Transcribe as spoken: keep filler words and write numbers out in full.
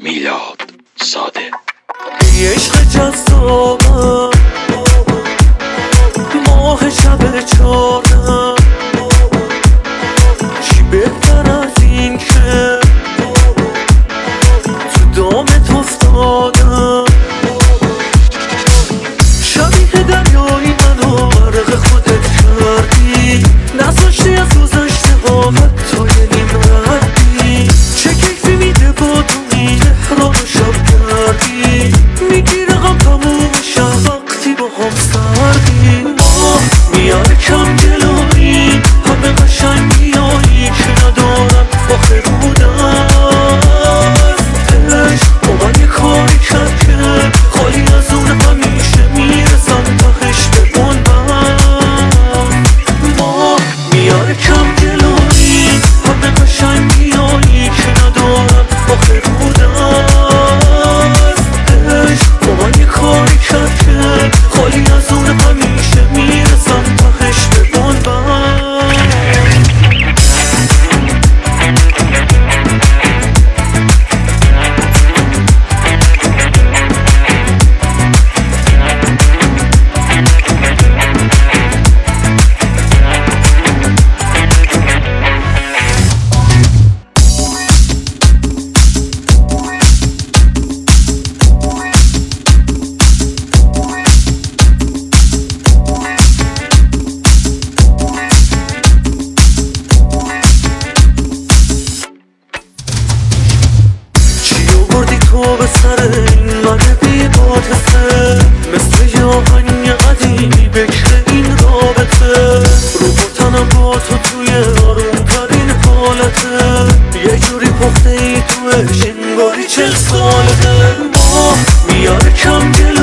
میلاد زاده. ای عشق جذابم، ماه شب چارم، چی بهتر از این که تو دامت افتادم. شبیه دریایی منو غرق خودت کردی، نذاشتی از گذشته ها حتی یه نیم ردی. چه کیفی میده با تو تهران و شب کردی، میگی رقم تموم شب وقتی با هم سردی. ماه میاره کم جلوی همه قشنگ میایی که ندارم آخه بودم. عشق با من یه کاری کرد که خالی از اون همیشه میرسم تهش به بنبم. ماه میاره کم جلوی همه قشنگ میایی که ندارم آخه بودم. عشق با من یه کاری کرد که خالی از اون همیشه میرسم تهش به بنبم. تو به سر این من بی باطفه، مثل یه آهنگ قدیمی بکر این رابطه. رو بطنم با تو توی آرومترین حالته، یه جوری پخته ای توش انگاری چل سالته. ماه میاره کم